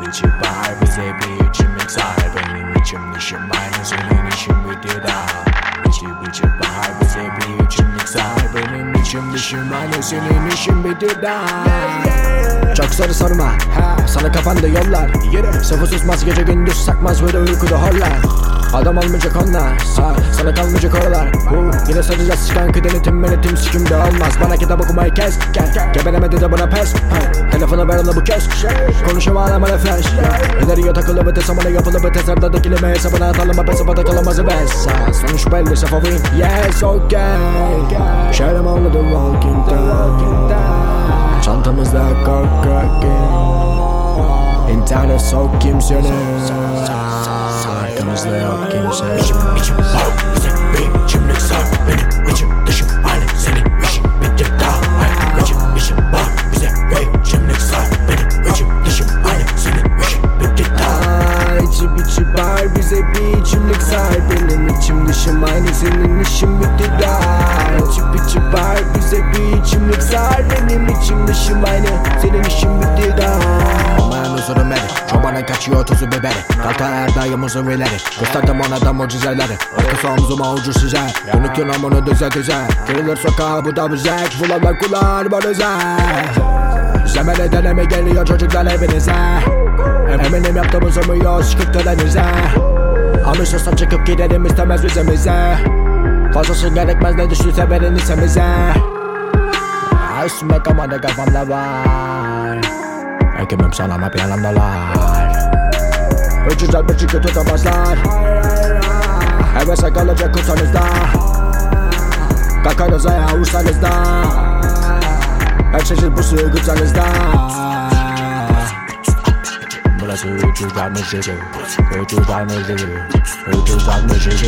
içi var, bize bir içimlik sar. Benim içim dışım aynı, senin işin bitti daha. İçi var, bize bir içimlik sar. Benim içim dışım aynı, senin işin bitti daha. Çok soru sorma, sana kafanda yollar. Sıfır susmaz gece gündüz, sakmaz böyle uykuda horlar. Adam olmayacak onlar, sana kalmayacak oralar. Yine saracağız çıkan kıdenetim, menetim sikimde olmaz. Bana kitap okumayı kes, gebelemedi de buna pes. Telefona ver ona bu kez, konuşama alama refresh. İleriye takılı ve tesamana yapılı ve tezerda dikileme hesabına atalım ve pesapata kalamazı bes. Sonuç belli, sefa win, yes okay. Share them all of the walking down. Çantamızda kokain, İnternet sok kimsenin, arkamızda yok kimse. İçim var, bize bir içimlik sar. Benim içim dışım aynı, senin işin bitti daha. İçim var, bize bir içimlik sar. Benim içim dışım aynı, senin işin bitti daha. İçi var, bize bir içimlik sar. Benim içim dışım aynı, senin işin bitti daha. İçi var, bize bir içimlik sar. Benim içim dışım aynı, senin işin bitti daha. Olmayan huzurum eri, çobana kaçıyor tuzu biberi. Kalkar her daim uzun ileri, gösterdim ona da mucizeleri. Arkası omzuma ucu size, dönük yunam onu düze. Kırılır sokağa bu da müzik, vulalar kular var özel. Zemele deneme geliyor çocuklar evinize. Eminim yaptığımız umuyor çıkıp da denize. Almışırsan çıkıp gidelim istemez üzerimize. Fazlası gerekmez ne düştüyse verin lisemize. Üstüme kafamda kafamda var. Ekibim sağlam hep yanımdalar. 360 kötü tutamazlar. Hevese kalacak kursanızda. Kalkarız ayağa uçsanızda. Her çeşit bu suyu güçsanızda. Burası 360. 360. 360.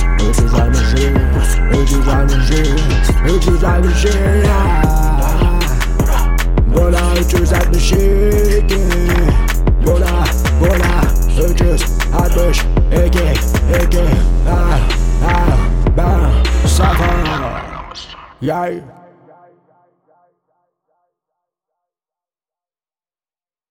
360. Bola 362. Bola 362. Safa. Yay.